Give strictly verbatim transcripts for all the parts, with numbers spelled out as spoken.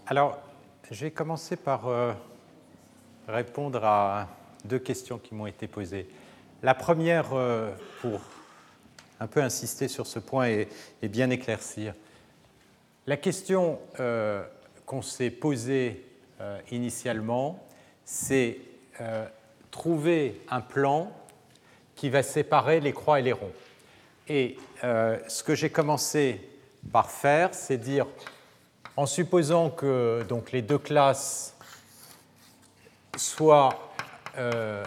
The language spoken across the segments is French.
Alors, je vais commencer par euh, répondre à deux questions qui m'ont été posées. La première, euh, pour un peu insister sur ce point et, et bien éclaircir. La question euh, qu'on s'est posée euh, initialement, c'est euh, trouver un plan qui va séparer les croix et les ronds. Et euh, ce que j'ai commencé par faire, c'est dire, en supposant que donc, les deux classes soient... Euh,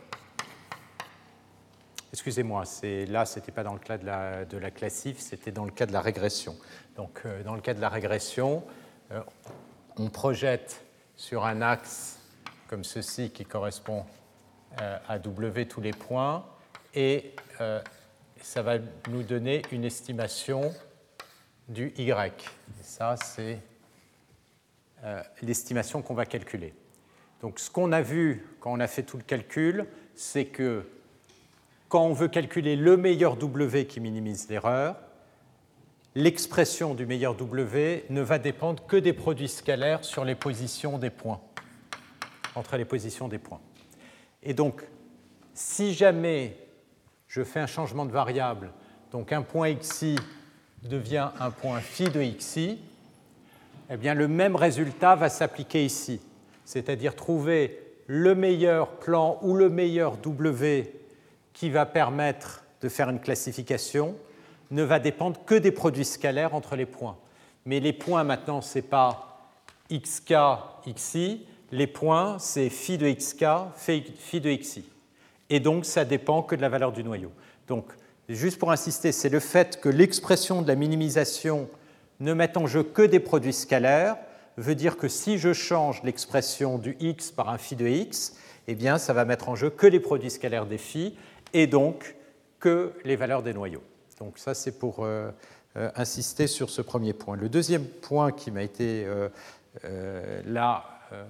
excusez-moi, c'est, là, ce n'était pas dans le cas de la, de la classif, c'était dans le cas de la régression. Donc, euh, dans le cas de la régression, euh, on projette sur un axe comme ceci qui correspond euh, à W tous les points, et euh, ça va nous donner une estimation du Y. Et ça, c'est euh, l'estimation qu'on va calculer. Donc, ce qu'on a vu quand on a fait tout le calcul, c'est que quand on veut calculer le meilleur W qui minimise l'erreur, l'expression du meilleur W ne va dépendre que des produits scalaires sur les positions des points, entre les positions des points. Et donc, si jamais je fais un changement de variable, donc un point xi devient un point phi de xi, eh bien le même résultat va s'appliquer ici, c'est-à-dire trouver le meilleur plan ou le meilleur W qui va permettre de faire une classification ne va dépendre que des produits scalaires entre les points. Mais les points maintenant, ce n'est pas xk, xi, les points, c'est phi de xk, phi de xi. Et donc, ça dépend que de la valeur du noyau. Donc, juste pour insister, c'est le fait que l'expression de la minimisation ne mette en jeu que des produits scalaires veut dire que si je change l'expression du x par un phi de x, eh bien, ça va mettre en jeu que les produits scalaires des phi et donc que les valeurs des noyaux. Donc ça, c'est pour euh, euh, insister sur ce premier point. Le deuxième point qui m'a été euh, euh, là, euh,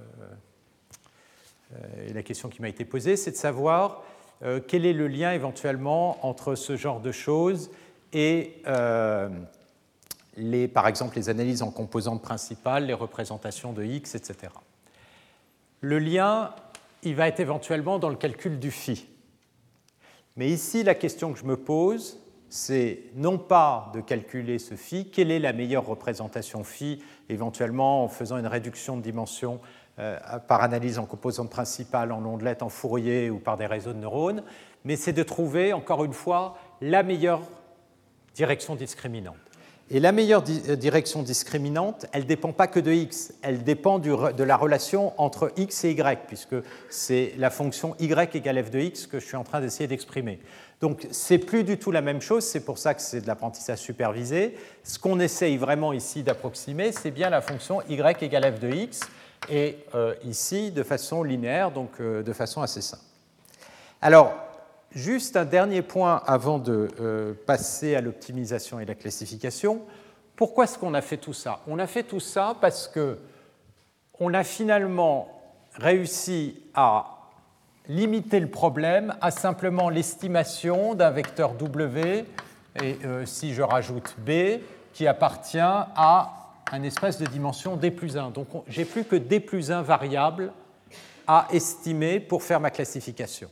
euh, la question qui m'a été posée, c'est de savoir euh, quel est le lien éventuellement entre ce genre de choses et, euh, les, par exemple, les analyses en composantes principales, les représentations de x, et cetera. Le lien, il va être éventuellement dans le calcul du phi. Mais ici, la question que je me pose, c'est non pas de calculer ce phi, quelle est la meilleure représentation phi, éventuellement en faisant une réduction de dimension euh, par analyse en composantes principales, en ondelettes, en Fourier ou par des réseaux de neurones, mais c'est de trouver, encore une fois, la meilleure direction discriminante. Et la meilleure di- direction discriminante, elle ne dépend pas que de x, elle dépend du, de la relation entre x et y, puisque c'est la fonction y égale f de x que je suis en train d'essayer d'exprimer. Donc, ce n'est plus du tout la même chose, c'est pour ça que c'est de l'apprentissage supervisé. Ce qu'on essaye vraiment ici d'approximer, c'est bien la fonction y égale f de x, et euh, ici de façon linéaire, donc euh, de façon assez simple. Alors, juste un dernier point avant de euh, passer à l'optimisation et la classification. Pourquoi est-ce qu'on a fait tout ça? On a fait tout ça parce qu'on a finalement réussi à limiter le problème à simplement l'estimation d'un vecteur W, et euh, si je rajoute B, qui appartient à un espace de dimension D plus un. Donc j'ai plus que D plus un variables à estimer pour faire ma classification.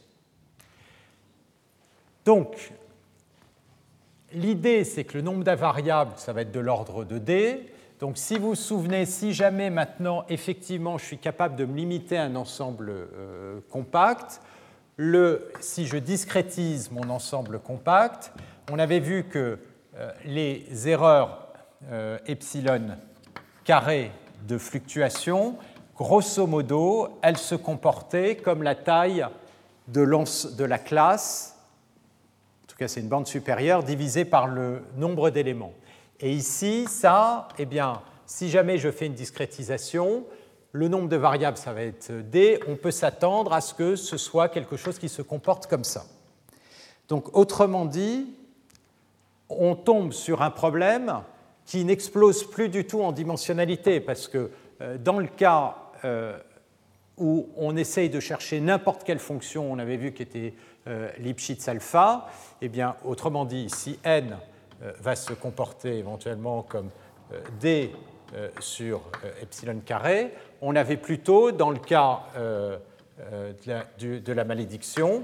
Donc, l'idée, c'est que le nombre de variables, ça va être de l'ordre de D. Donc, si vous vous souvenez, si jamais maintenant, effectivement, je suis capable de me limiter à un ensemble euh, compact, le, si je discrétise mon ensemble compact, on avait vu que euh, les erreurs euh, epsilon carré de fluctuation, grosso modo, elles se comportaient comme la taille de, de la classe. En tout cas, c'est une bande supérieure divisée par le nombre d'éléments. Et ici, ça, eh bien, si jamais je fais une discrétisation, le nombre de variables, ça va être D, on peut s'attendre à ce que ce soit quelque chose qui se comporte comme ça. Donc, autrement dit, on tombe sur un problème qui n'explose plus du tout en dimensionnalité, parce que euh, dans le cas euh, où on essaye de chercher n'importe quelle fonction, on avait vu qui était euh, Lipschitz alpha, eh bien, autrement dit, si n euh, va se comporter éventuellement comme euh, d euh, sur euh, epsilon carré, on avait plutôt, dans le cas euh, euh, de, la, du, de la malédiction,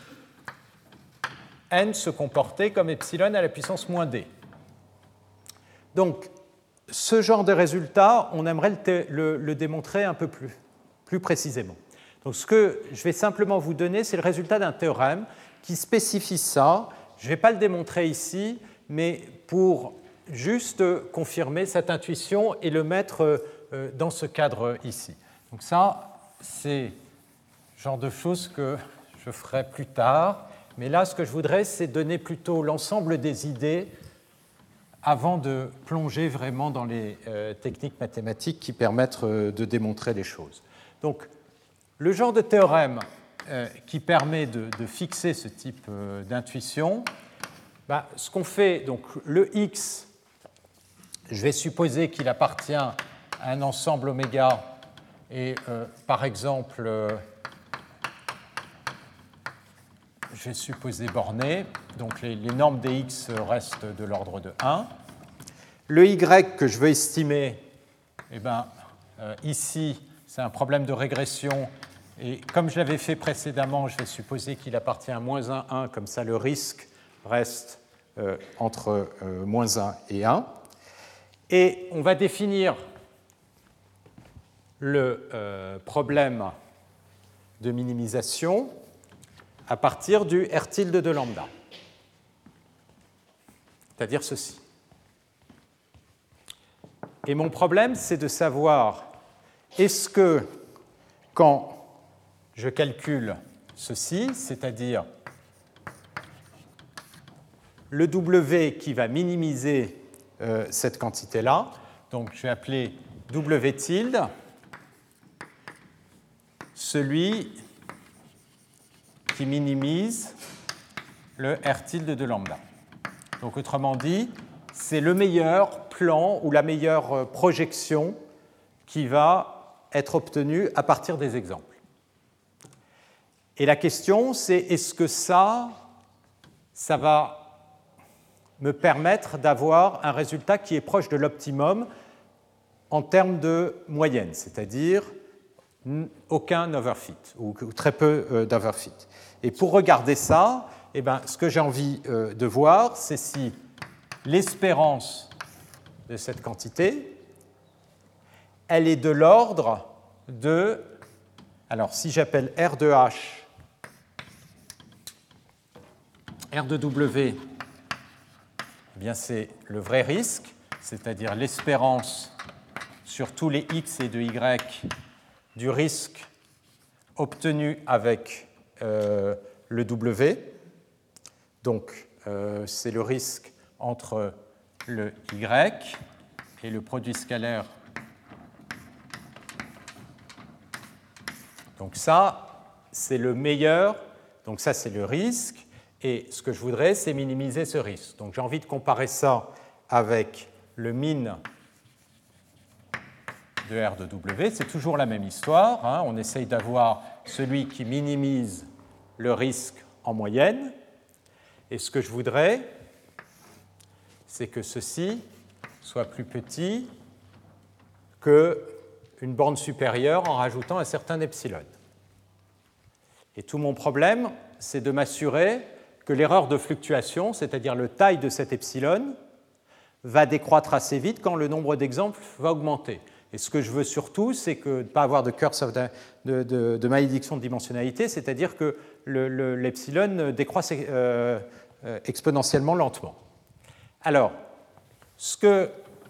n se comportait comme epsilon à la puissance moins d. Donc, ce genre de résultat, on aimerait le, le, le démontrer un peu plus, plus précisément. Donc, ce que je vais simplement vous donner, c'est le résultat d'un théorème qui spécifie ça. Je ne vais pas le démontrer ici, mais pour juste confirmer cette intuition et le mettre dans ce cadre ici. Donc ça, c'est le genre de choses que je ferai plus tard. Mais là, ce que je voudrais, c'est donner plutôt l'ensemble des idées avant de plonger vraiment dans les euh, techniques mathématiques qui permettent euh, de démontrer les choses. Donc, le genre de théorème euh, qui permet de, de fixer ce type euh, d'intuition, bah, ce qu'on fait, donc le X, je vais supposer qu'il appartient à un ensemble oméga et euh, par exemple, euh, je vais supposer borné, donc les, les normes des X restent de l'ordre de un. Le Y que je veux estimer, eh ben, euh, ici, c'est un problème de régression. Et comme je l'avais fait précédemment, je vais supposer qu'il appartient à moins un, un, comme ça le risque reste euh, entre euh, moins un et un. Et on va définir le euh, problème de minimisation à partir du R tilde de lambda, c'est-à-dire ceci. Et mon problème, c'est de savoir est-ce que quand je calcule ceci, c'est-à-dire le W qui va minimiser euh, cette quantité-là, donc je vais appeler W tilde, celui qui minimise le R tilde de lambda. Donc autrement dit, c'est le meilleur plan ou la meilleure projection qui va être obtenue à partir des exemples. Et la question, c'est est-ce que ça, ça va me permettre d'avoir un résultat qui est proche de l'optimum en termes de moyenne, c'est-à-dire aucun overfit, ou très peu d'overfit. Et pour regarder ça, eh ben, ce que j'ai envie de voir, c'est si l'espérance de cette quantité, elle est de l'ordre de... Alors, si j'appelle R de H, R de W, eh bien c'est le vrai risque, c'est-à-dire l'espérance sur tous les X et de Y du risque obtenu avec euh, le W. Donc, euh, c'est le risque entre le Y et le produit scalaire. Donc ça, c'est le meilleur. Donc ça, c'est le risque. Et ce que je voudrais, c'est minimiser ce risque. Donc j'ai envie de comparer ça avec le min de R de W. C'est toujours la même histoire. Hein. On essaye d'avoir celui qui minimise le risque en moyenne. Et ce que je voudrais, c'est que ceci soit plus petit qu'une borne supérieure en rajoutant un certain epsilon. Et tout mon problème, c'est de m'assurer que l'erreur de fluctuation, c'est-à-dire le taille de cet epsilon, va décroître assez vite quand le nombre d'exemples va augmenter. Et ce que je veux surtout, c'est que, de ne pas avoir de curse of de, de, de, de malédiction de dimensionnalité, c'est-à-dire que le, le, l'epsilon décroisse euh, euh, exponentiellement lentement. Alors, ce que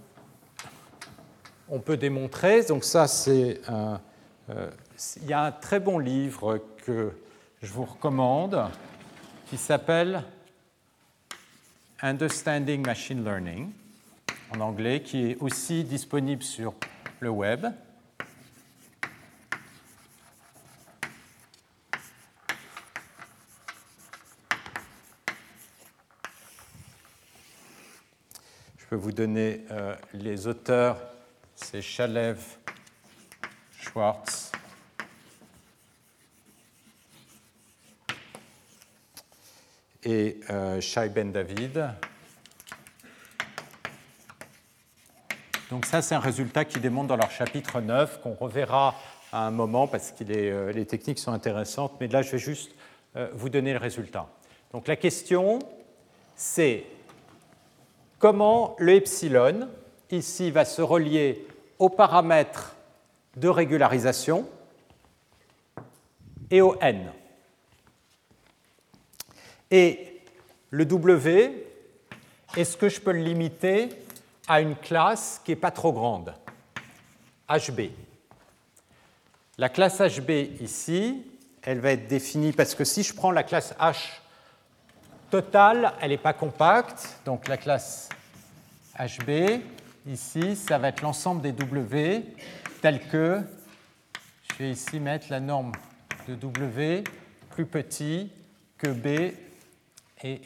on peut démontrer, donc ça c'est un, euh, il y a un très bon livre que je vous recommande qui s'appelle Understanding Machine Learning en anglais, qui est aussi disponible sur le web. Je peux vous donner euh, les auteurs, c'est Shalev, Schwartz, et euh, Shai Ben David. Donc ça, c'est un résultat qu'ils démontrent dans leur chapitre neuf, qu'on reverra à un moment parce que euh, les techniques sont intéressantes, mais là, je vais juste euh, vous donner le résultat. Donc la question, c'est comment le epsilon, ici, va se relier aux paramètres de régularisation et au n. Et le W, est-ce que je peux le limiter à une classe qui n'est pas trop grande, H B. La classe H B ici, elle va être définie, parce que si je prends la classe H totale, elle n'est pas compacte, donc la classe H B, ici, ça va être l'ensemble des W, tel que, je vais ici mettre la norme de W plus petit que B et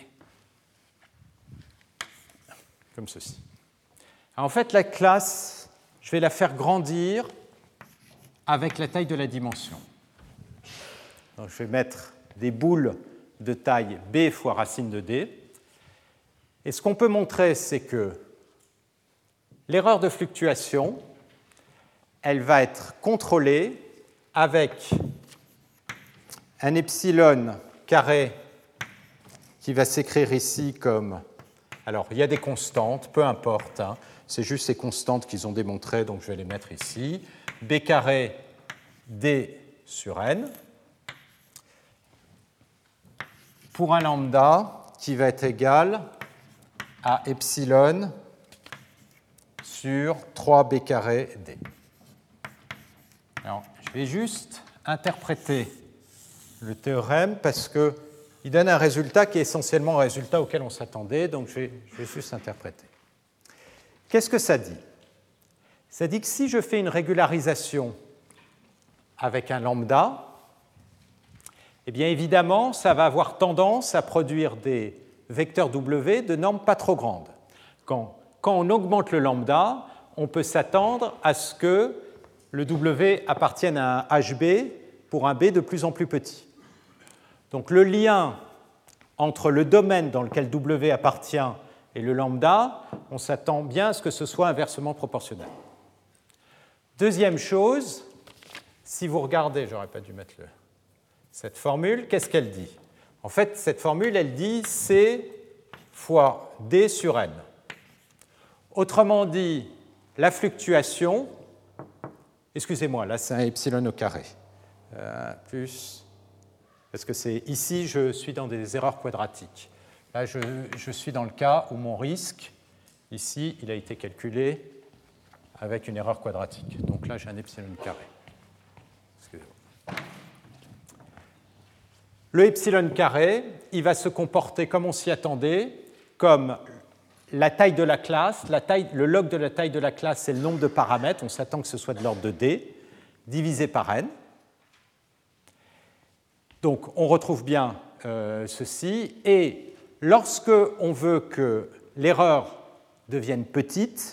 comme ceci. Alors, en fait, la classe, je vais la faire grandir avec la taille de la dimension. Donc, je vais mettre des boules de taille B fois racine de D. Et ce qu'on peut montrer, c'est que l'erreur de fluctuation, elle va être contrôlée avec un epsilon carré qui va s'écrire ici comme... Alors, il y a des constantes, peu importe, hein, c'est juste ces constantes qu'ils ont démontrées, donc je vais les mettre ici. B carré D sur N pour un lambda qui va être égal à epsilon sur trois B carré D. Alors, je vais juste interpréter le théorème parce qu'il donne un résultat qui est essentiellement un résultat auquel on s'attendait, donc je vais, je vais juste interpréter. Qu'est-ce que ça dit? Ça dit que si je fais une régularisation avec un lambda, eh bien évidemment, ça va avoir tendance à produire des vecteurs W de normes pas trop grandes. Quand, quand on augmente le lambda, on peut s'attendre à ce que le W appartienne à un H B pour un B de plus en plus petit. Donc le lien entre le domaine dans lequel W appartient et le lambda, on s'attend bien à ce que ce soit inversement proportionnel. Deuxième chose, si vous regardez, j'aurais pas dû mettre le, cette formule, qu'est-ce qu'elle dit? En fait, cette formule, elle dit C fois D sur N. Autrement dit, la fluctuation, excusez-moi, là c'est un epsilon au carré, euh, plus, parce que c'est ici, je suis dans des erreurs quadratiques. Là, je, je suis dans le cas où mon risque, ici, il a été calculé avec une erreur quadratique. Donc là, j'ai un epsilon carré. Excusez-moi. Le epsilon carré, il va se comporter comme on s'y attendait, comme la taille de la classe, la taille, le log de la taille de la classe, c'est le nombre de paramètres, on s'attend que ce soit de l'ordre de D, divisé par N. Donc on retrouve bien euh, ceci, et lorsque on veut que l'erreur devienne petite,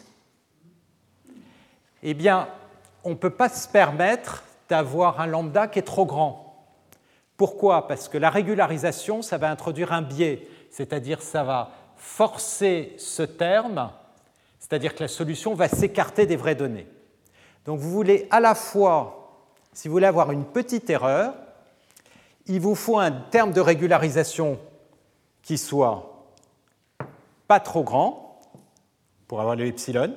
eh bien, on ne peut pas se permettre d'avoir un lambda qui est trop grand. Pourquoi? Parce que la régularisation, ça va introduire un biais, c'est-à-dire ça va forcer ce terme, c'est-à-dire que la solution va s'écarter des vraies données. Donc vous voulez à la fois, si vous voulez avoir une petite erreur, il vous faut un terme de régularisation qui soit pas trop grand pour avoir le epsilon,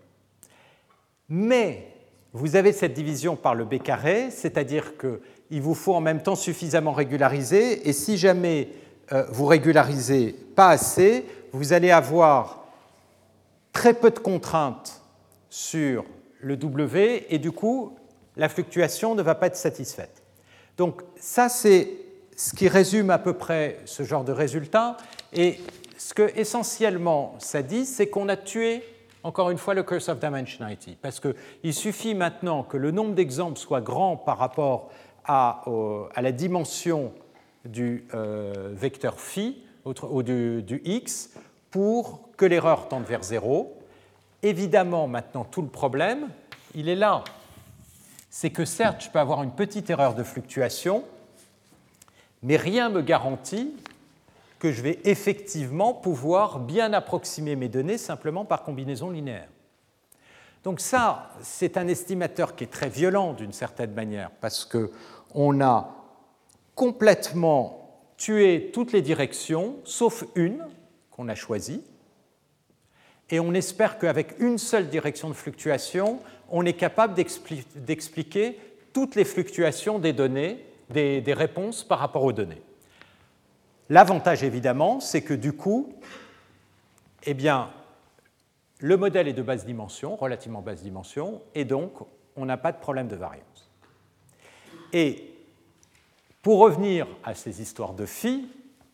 mais vous avez cette division par le B carré, c'est-à-dire qu'il vous faut en même temps suffisamment régulariser, et si jamais euh, vous régularisez pas assez, vous allez avoir très peu de contraintes sur le W, et du coup, la fluctuation ne va pas être satisfaite. Donc ça, c'est ce qui résume à peu près ce genre de résultat, et ce que essentiellement ça dit, c'est qu'on a tué encore une fois le curse of dimensionality, parce qu'il suffit maintenant que le nombre d'exemples soit grand par rapport à, au, à la dimension du euh, vecteur phi, ou du, du x, pour que l'erreur tende vers zéro. Évidemment, maintenant, tout le problème, il est là. C'est que certes, je peux avoir une petite erreur de fluctuation, mais rien ne me garantit que je vais effectivement pouvoir bien approximer mes données simplement par combinaison linéaire. Donc ça, c'est un estimateur qui est très violent d'une certaine manière, parce qu'on a complètement tué toutes les directions, sauf une qu'on a choisie, et on espère qu'avec une seule direction de fluctuation, on est capable d'expli- d'expliquer toutes les fluctuations des données, des, des réponses par rapport aux données. L'avantage, évidemment, c'est que du coup, eh bien, le modèle est de basse dimension, relativement basse dimension, et donc on n'a pas de problème de variance. Et pour revenir à ces histoires de phi,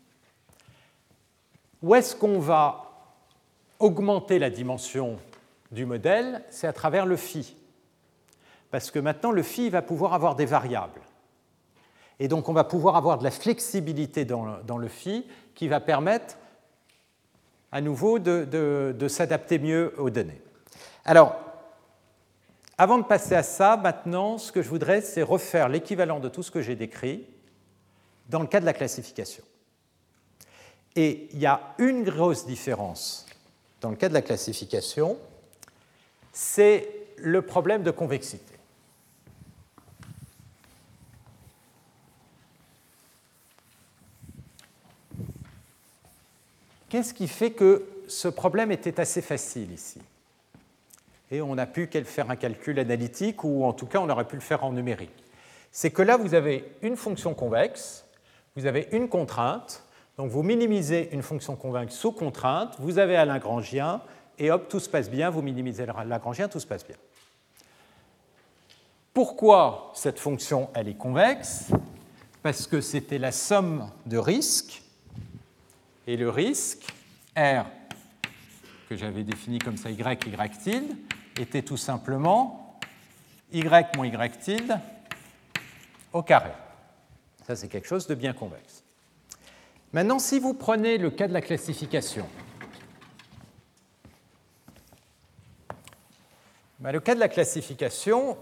où est-ce qu'on va augmenter la dimension du modèle? C'est à travers le phi. Parce que maintenant, le phi va pouvoir avoir des variables. Et donc, on va pouvoir avoir de la flexibilité dans, dans le phi qui va permettre à nouveau de, de, de s'adapter mieux aux données. Alors, avant de passer à ça, maintenant, ce que je voudrais, c'est refaire l'équivalent de tout ce que j'ai décrit dans le cas de la classification. Et il y a une grosse différence dans le cas de la classification, c'est le problème de convexité. Qu'est-ce qui fait que ce problème était assez facile ici? Et on a pu faire un calcul analytique, ou en tout cas on aurait pu le faire en numérique. C'est que là, vous avez une fonction convexe, vous avez une contrainte, donc vous minimisez une fonction convexe sous contrainte, vous avez un Lagrangien, et hop, tout se passe bien, vous minimisez le Lagrangien, tout se passe bien. Pourquoi cette fonction, elle est convexe? Parce que c'était la somme de risques, et le risque, R, que j'avais défini comme ça, Y, Y tilde, était tout simplement Y moins Y tilde au carré. Ça, c'est quelque chose de bien convexe. Maintenant, si vous prenez le cas de la classification, ben, le cas de la classification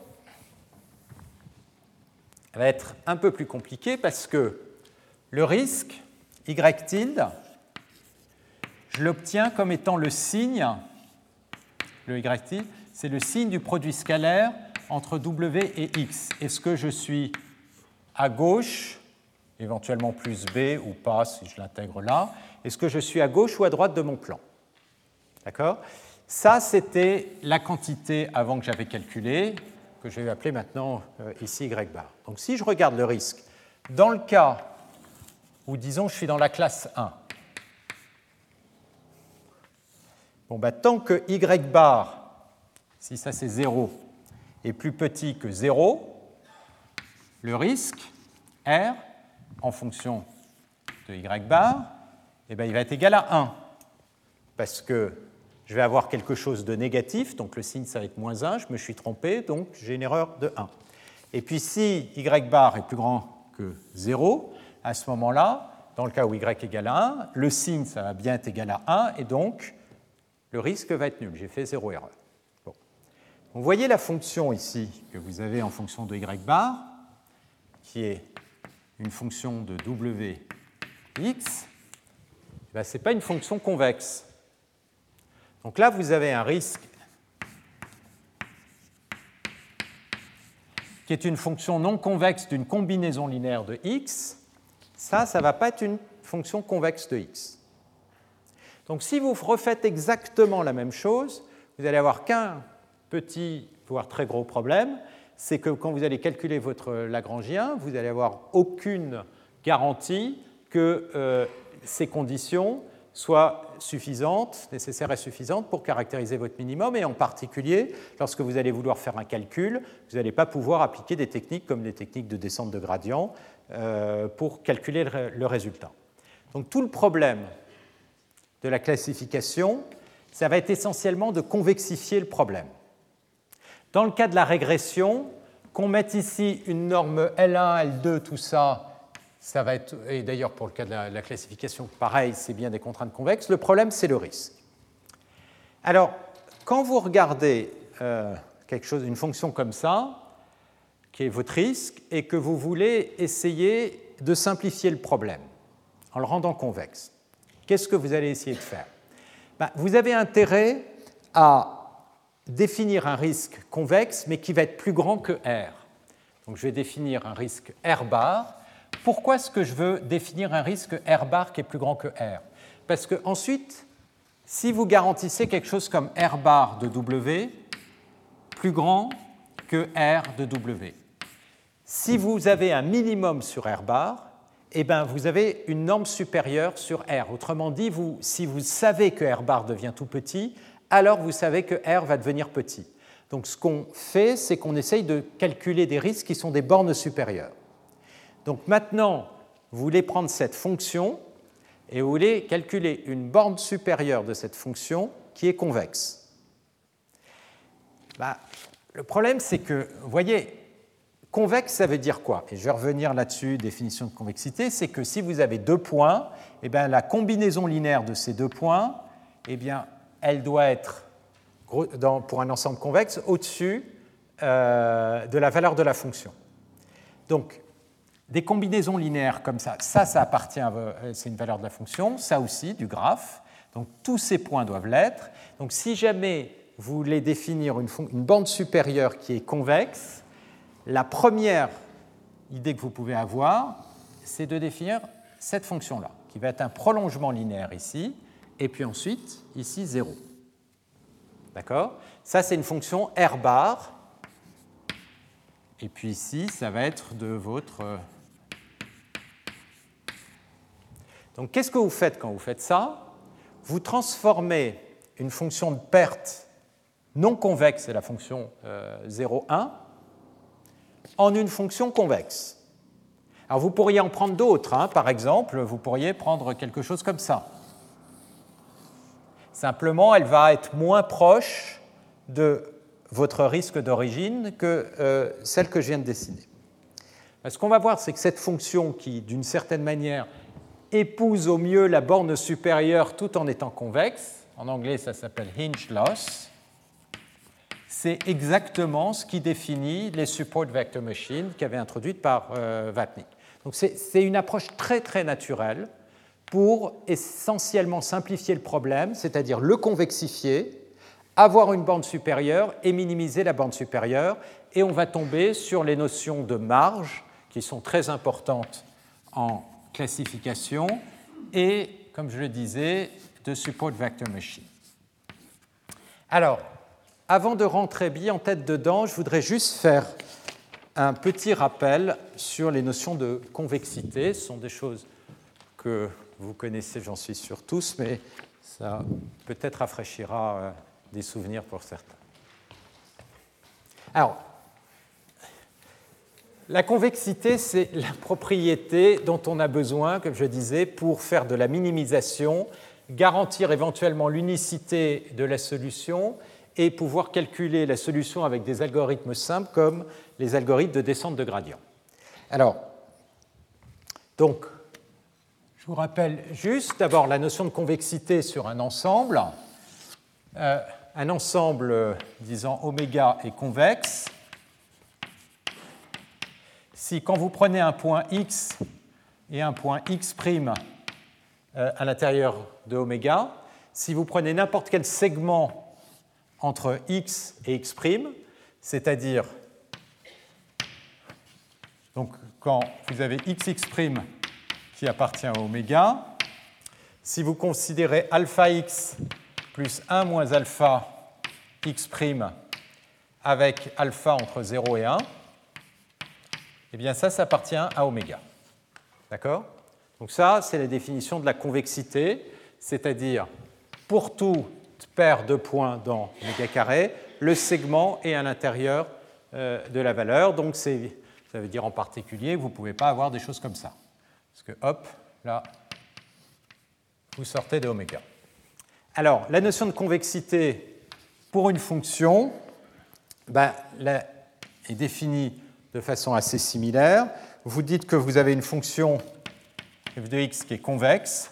va être un peu plus compliqué parce que le risque, Y tilde, je l'obtiens comme étant le signe, le Y tilde, c'est le signe du produit scalaire entre W et X. Est-ce que je suis à gauche, éventuellement plus B ou pas si je l'intègre là? Est-ce que je suis à gauche ou à droite de mon plan? D'accord? Ça, c'était la quantité avant que j'avais calculée, que je vais appeler maintenant euh, ici Y bar. Donc si je regarde le risque, dans le cas où, disons, je suis dans la classe un, bon, bah, tant que Y bar, si ça c'est zéro, est plus petit que zéro, le risque, R, en fonction de Y bar, eh bien, il va être égal à un, parce que je vais avoir quelque chose de négatif, donc le signe ça va être moins un, je me suis trompé, donc j'ai une erreur de un. Et puis si Y bar est plus grand que zéro, à ce moment-là, dans le cas où Y égale à un, le signe ça va bien être égal à un, et donc le risque va être nul, j'ai fait zéro erreur. Bon. Vous voyez la fonction ici que vous avez en fonction de Y bar, qui est une fonction de W x, ben, ce n'est pas une fonction convexe. Donc là, vous avez un risque qui est une fonction non convexe d'une combinaison linéaire de x. Ça, ça ne va pas être une fonction convexe de x. Donc si vous refaites exactement la même chose, vous allez avoir qu'un petit, voire très gros problème, c'est que quand vous allez calculer votre Lagrangien, vous n'allez avoir aucune garantie que euh, ces conditions soient suffisantes, nécessaires et suffisantes pour caractériser votre minimum, et en particulier, lorsque vous allez vouloir faire un calcul, vous n'allez pas pouvoir appliquer des techniques comme les techniques de descente de gradient euh, pour calculer le, le résultat. Donc tout le problème de la classification, ça va être essentiellement de convexifier le problème. Dans le cas de la régression, qu'on mette ici une norme L un, L deux, tout ça, ça va être, et d'ailleurs pour le cas de la, la classification, pareil, c'est bien des contraintes convexes. Le problème, c'est le risque. Alors, quand vous regardez euh, quelque chose, une fonction comme ça, qui est votre risque, et que vous voulez essayer de simplifier le problème en le rendant convexe, qu'est-ce que vous allez essayer de faire? Ben, vous avez intérêt à définir un risque convexe, mais qui va être plus grand que R. Donc je vais définir un risque R bar. Pourquoi est-ce que je veux définir un risque R bar qui est plus grand que R? Parce que ensuite, si vous garantissez quelque chose comme R bar de W plus grand que R de W, si vous avez un minimum sur R bar, eh bien, vous avez une norme supérieure sur R. Autrement dit, vous, si vous savez que R bar devient tout petit, alors vous savez que R va devenir petit. Donc ce qu'on fait, c'est qu'on essaye de calculer des risques qui sont des bornes supérieures. Donc maintenant, vous voulez prendre cette fonction et vous voulez calculer une borne supérieure de cette fonction qui est convexe. Bah, le problème, c'est que, vous voyez, convexe, ça veut dire quoi? Et je vais revenir là-dessus, définition de convexité, c'est que si vous avez deux points, eh bien, la combinaison linéaire de ces deux points, eh bien, elle doit être, pour un ensemble convexe, au-dessus euh, de la valeur de la fonction. Donc, des combinaisons linéaires comme ça, ça, ça appartient, c'est une valeur de la fonction, ça aussi, du graphe. Donc, tous ces points doivent l'être. Donc, si jamais vous voulez définir une, une bande supérieure qui est convexe, la première idée que vous pouvez avoir, c'est de définir cette fonction-là, qui va être un prolongement linéaire ici, et puis ensuite, ici, zéro. D'accord? Ça, c'est une fonction R bar. Et puis ici, ça va être de votre... Donc, qu'est-ce que vous faites quand vous faites ça? Vous transformez une fonction de perte non convexe, c'est la fonction euh, zéro, un, en une fonction convexe. Alors, vous pourriez en prendre d'autres. Hein. Par exemple, vous pourriez prendre quelque chose comme ça. Simplement, elle va être moins proche de votre risque d'origine que euh, celle que je viens de dessiner. Ce qu'on va voir, c'est que cette fonction qui, d'une certaine manière, épouse au mieux la borne supérieure tout en étant convexe, en anglais ça s'appelle hinge loss, c'est exactement ce qui définit les support vector machines qu'avait introduites par euh, Vapnik. Donc c'est, c'est une approche très très naturelle pour essentiellement simplifier le problème, c'est-à-dire le convexifier, avoir une borne supérieure et minimiser la borne supérieure, et on va tomber sur les notions de marge qui sont très importantes en classification et, comme je le disais, de support vector machine. Alors, avant de rentrer bien en tête dedans, je voudrais juste faire un petit rappel sur les notions de convexité. Ce sont des choses que vous connaissez, j'en suis sûr, tous, mais ça peut-être rafraîchira des souvenirs pour certains. Alors, la convexité, c'est la propriété dont on a besoin, comme je disais, pour faire de la minimisation, garantir éventuellement l'unicité de la solution et pouvoir calculer la solution avec des algorithmes simples comme les algorithmes de descente de gradient. Alors, donc, je vous rappelle juste d'abord la notion de convexité sur un ensemble. Euh, un ensemble disant oméga est convexe si, quand vous prenez un point x et un point x' euh, à l'intérieur de oméga, si vous prenez n'importe quel segment entre x et x', c'est-à-dire donc quand vous avez xx' qui appartient à oméga, si vous considérez alpha x plus un moins alpha x' avec alpha entre zéro et un, eh bien ça, ça appartient à oméga. D'accord? Donc ça, c'est la définition de la convexité, c'est-à-dire pour toute paire de points dans oméga carré, le segment est à l'intérieur euh, de la valeur. Donc c'est, ça veut dire en particulier que vous ne pouvez pas avoir des choses comme ça. Parce que hop, là, vous sortez de oméga. Alors, la notion de convexité pour une fonction ben, là, est définie de façon assez similaire. Vous dites que vous avez une fonction f de x qui est convexe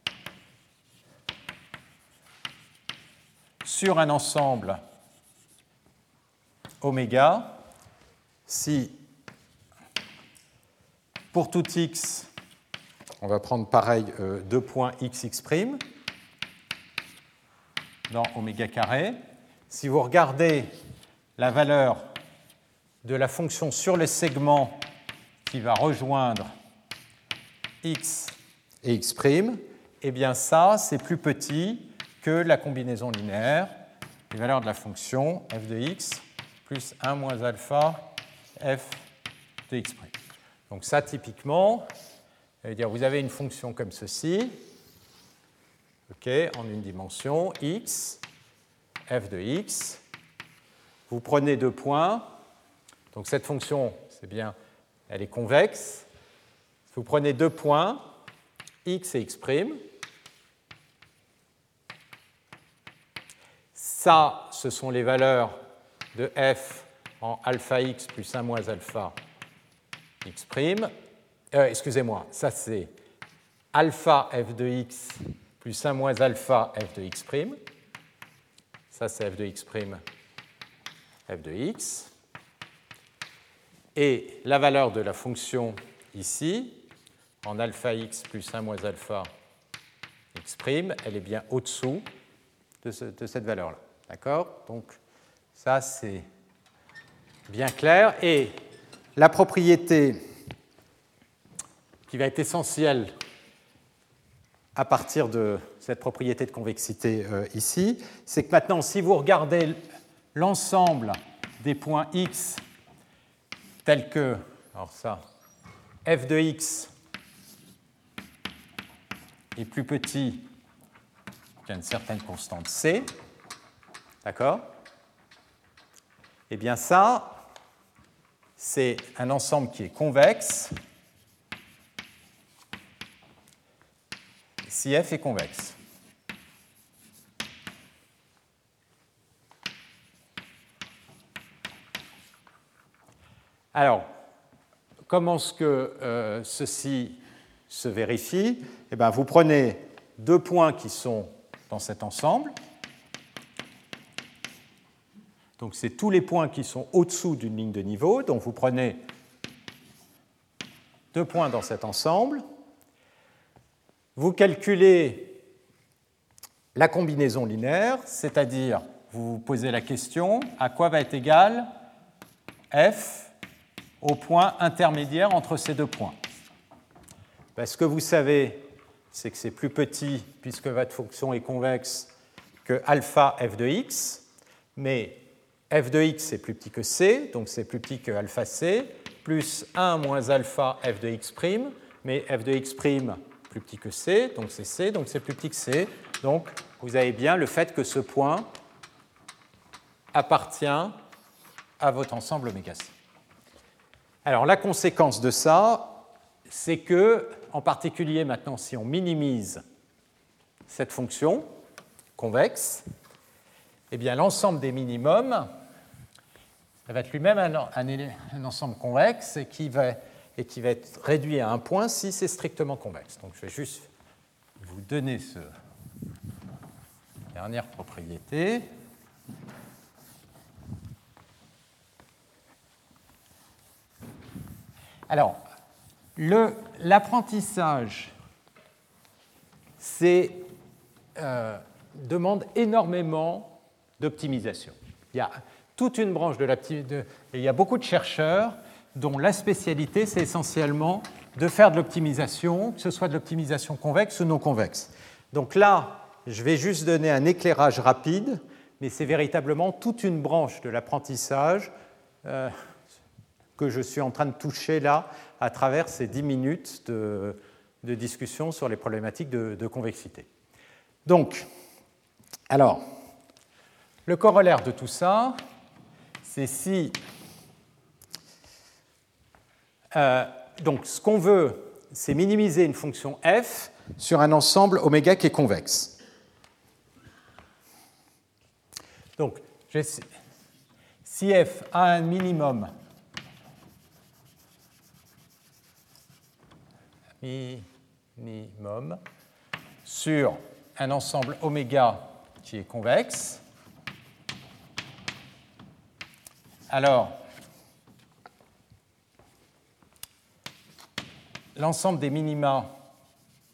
sur un ensemble oméga si pour tout x, on va prendre pareil euh, deux points xx' dans oméga carré, si vous regardez la valeur de la fonction sur le segment qui va rejoindre x et x', eh bien ça, c'est plus petit que la combinaison linéaire des valeurs de la fonction f de x plus un moins alpha f de x'. Donc ça, typiquement, ça veut dire vous avez une fonction comme ceci, okay, en une dimension, x, f de x. Vous prenez deux points. Donc cette fonction, c'est bien, elle est convexe. Vous prenez deux points, x et x'. Ça, ce sont les valeurs de f en alpha x plus un moins alpha x'. Euh, excusez-moi, ça c'est alpha f de x plus un moins alpha f de x'. Ça c'est f de x', f de x. Et la valeur de la fonction ici, en alpha x plus un moins alpha x', elle est bien au-dessous de, ce, de cette valeur-là. D'accord? Donc ça c'est bien clair. Et la propriété qui va être essentielle à partir de cette propriété de convexité euh, ici, c'est que maintenant, si vous regardez l'ensemble des points x tels que, alors ça, f de x est plus petit qu'une certaine constante c, d'accord? Eh bien ça, c'est un ensemble qui est convexe si f est convexe. Alors, comment est-ce que euh, ceci se vérifie? Eh bien, vous prenez deux points qui sont dans cet ensemble. Donc, c'est tous les points qui sont au-dessous d'une ligne de niveau. Donc, vous prenez deux points dans cet ensemble. Vous calculez la combinaison linéaire, c'est-à-dire vous vous posez la question à quoi va être égal f au point intermédiaire entre ces deux points. Ben, ce que vous savez, c'est que c'est plus petit, puisque votre fonction est convexe, que alpha f de x, mais f de x est plus petit que c, donc c'est plus petit que alpha c, plus un moins alpha f de x', mais f de x' plus petit que c, donc c'est c, donc c'est plus petit que c. Donc vous avez bien le fait que ce point appartient à votre ensemble oméga c. Alors la conséquence de ça, c'est que, en particulier maintenant, si on minimise cette fonction convexe, eh bien l'ensemble des minimums, ça va être lui-même un, un, un ensemble convexe et qui, va, et qui va être réduit à un point si c'est strictement convexe. Donc je vais juste vous donner cette dernière propriété. Alors, l'apprentissage euh, demande énormément d'optimisation. Il y a toute une branche de l'optimisation, il y a beaucoup de chercheurs dont la spécialité, c'est essentiellement de faire de l'optimisation, que ce soit de l'optimisation convexe ou non convexe. Donc là, je vais juste donner un éclairage rapide, mais c'est véritablement toute une branche de l'apprentissage euh, que je suis en train de toucher là à travers ces dix minutes de, de discussion sur les problématiques de, de convexité. Donc, alors, le corollaire de tout ça, c'est si... Euh, donc, ce qu'on veut, c'est minimiser une fonction f sur un ensemble oméga qui est convexe. Donc, si f a un minimum minimum sur un ensemble oméga qui est convexe, alors l'ensemble des minima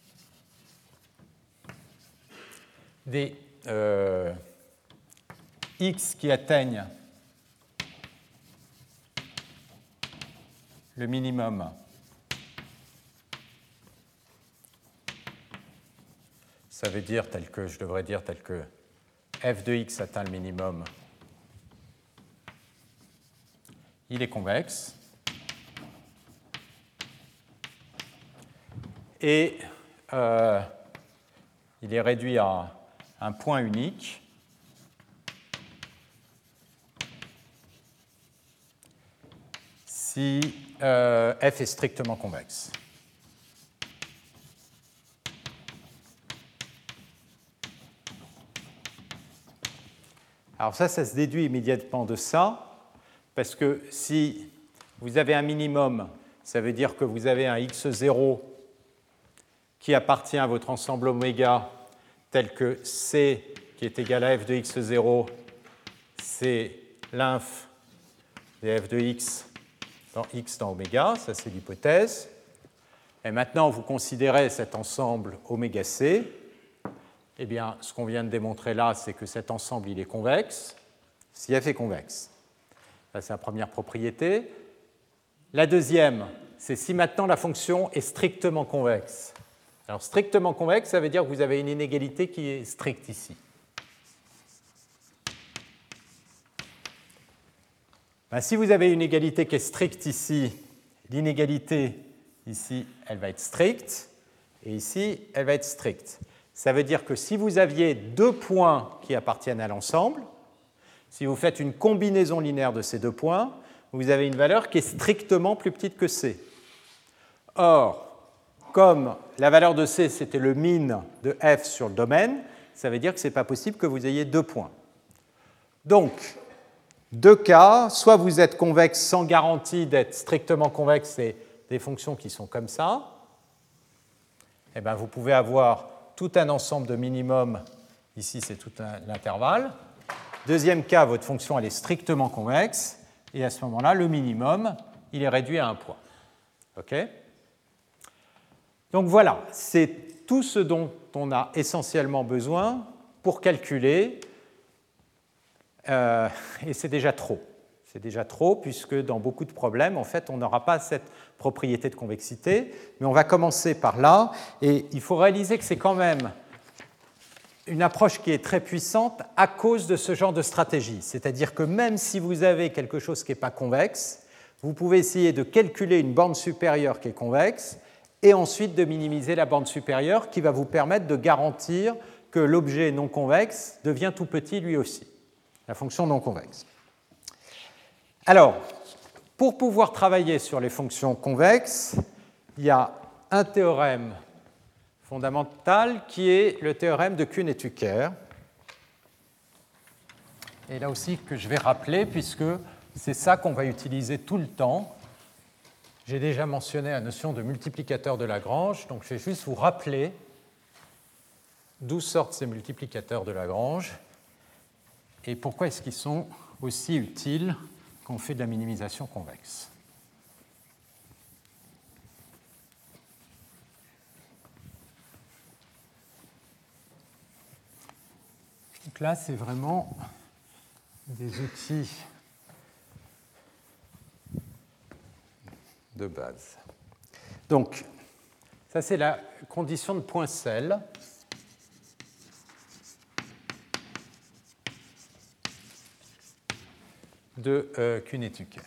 des, euh, x qui atteignent le minimum ça veut dire tel que je devrais dire tel que f de x atteint le minimum, il est convexe. Et euh, il est réduit à un point unique si euh, f est strictement convexe. Alors ça, ça se déduit immédiatement de ça, parce que si vous avez un minimum, ça veut dire que vous avez un x zéro qui appartient à votre ensemble oméga tel que C qui est égal à f de x zéro, c'est l'inf de f de x dans x dans oméga, ça c'est l'hypothèse. Et maintenant, vous considérez cet ensemble oméga C. Eh bien, ce qu'on vient de démontrer là, c'est que cet ensemble, il est convexe, si f est convexe. Ça, c'est la première propriété. La deuxième, c'est si maintenant la fonction est strictement convexe. Alors, strictement convexe, ça veut dire que vous avez une inégalité qui est stricte ici. Ben, si vous avez une égalité qui est stricte ici, l'inégalité ici, elle va être stricte, et ici, elle va être stricte. Ça veut dire que si vous aviez deux points qui appartiennent à l'ensemble, si vous faites une combinaison linéaire de ces deux points, vous avez une valeur qui est strictement plus petite que C. Or, comme la valeur de C, c'était le min de f sur le domaine, ça veut dire que ce n'est pas possible que vous ayez deux points. Donc, deux cas, soit vous êtes convexe sans garantie d'être strictement convexe, c'est des fonctions qui sont comme ça, et bien vous pouvez avoir tout un ensemble de minimum, ici c'est tout l'intervalle. Deuxième cas, votre fonction elle est strictement convexe, et à ce moment-là, le minimum, il est réduit à un point. OK ? Donc voilà, c'est tout ce dont on a essentiellement besoin pour calculer, euh, et c'est déjà trop. C'est déjà trop, puisque dans beaucoup de problèmes, en fait, on n'aura pas cette propriété de convexité, mais on va commencer par là, et il faut réaliser que c'est quand même une approche qui est très puissante à cause de ce genre de stratégie. C'est-à-dire que même si vous avez quelque chose qui n'est pas convexe, vous pouvez essayer de calculer une borne supérieure qui est convexe, et ensuite de minimiser la borne supérieure qui va vous permettre de garantir que l'objet non convexe devient tout petit lui aussi, la fonction non convexe. Alors, pour pouvoir travailler sur les fonctions convexes, il y a un théorème fondamental qui est le théorème de Kuhn et Tucker. Et là aussi que je vais rappeler, puisque c'est ça qu'on va utiliser tout le temps. J'ai déjà mentionné la notion de multiplicateur de Lagrange, donc je vais juste vous rappeler d'où sortent ces multiplicateurs de Lagrange et pourquoi est-ce qu'ils sont aussi utiles quand on fait de la minimisation convexe. Donc là, c'est vraiment des outils de base. Donc, ça, c'est la condition de Poincel. De euh, Kuhn et Tucker.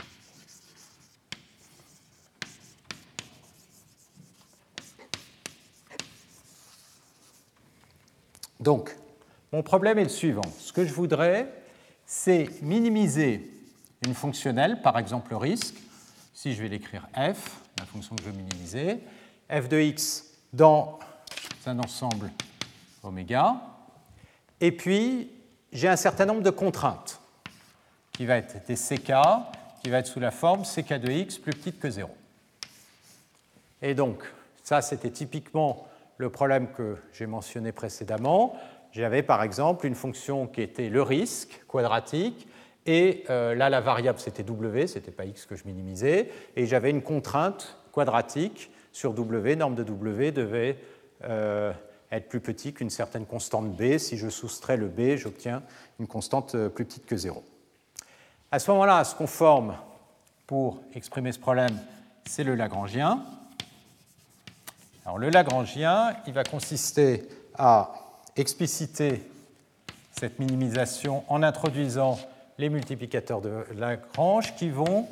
Donc, mon problème est le suivant. Ce que je voudrais, c'est minimiser une fonctionnelle, par exemple le risque. Si je vais l'écrire f, la fonction que je veux minimiser, f de x dans un ensemble oméga, et puis j'ai un certain nombre de contraintes, qui va être des C K, qui va être sous la forme C K de x plus petite que zéro. Et donc, ça, c'était typiquement le problème que j'ai mentionné précédemment. J'avais, par exemple, une fonction qui était le risque quadratique, et euh, là, la variable, c'était w, ce n'était pas x que je minimisais, et j'avais une contrainte quadratique sur w, norme de w devait euh, être plus petit qu'une certaine constante b. Si je soustrais le b, j'obtiens une constante plus petite que zéro. À ce moment-là, ce qu'on forme pour exprimer ce problème, c'est le Lagrangien. Alors, le Lagrangien, il va consister à expliciter cette minimisation en introduisant les multiplicateurs de Lagrange qui vont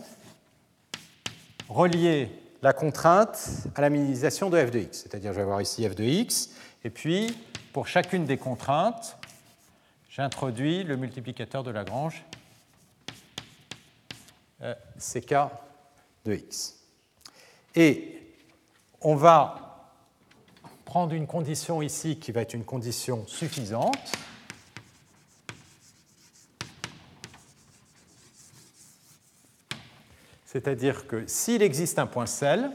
relier la contrainte à la minimisation de f de x. C'est-à-dire, je vais avoir ici f de x, et puis, pour chacune des contraintes, j'introduis le multiplicateur de Lagrange euh, ck de x. Et on va prendre une condition ici qui va être une condition suffisante. C'est-à-dire que s'il existe un point sel,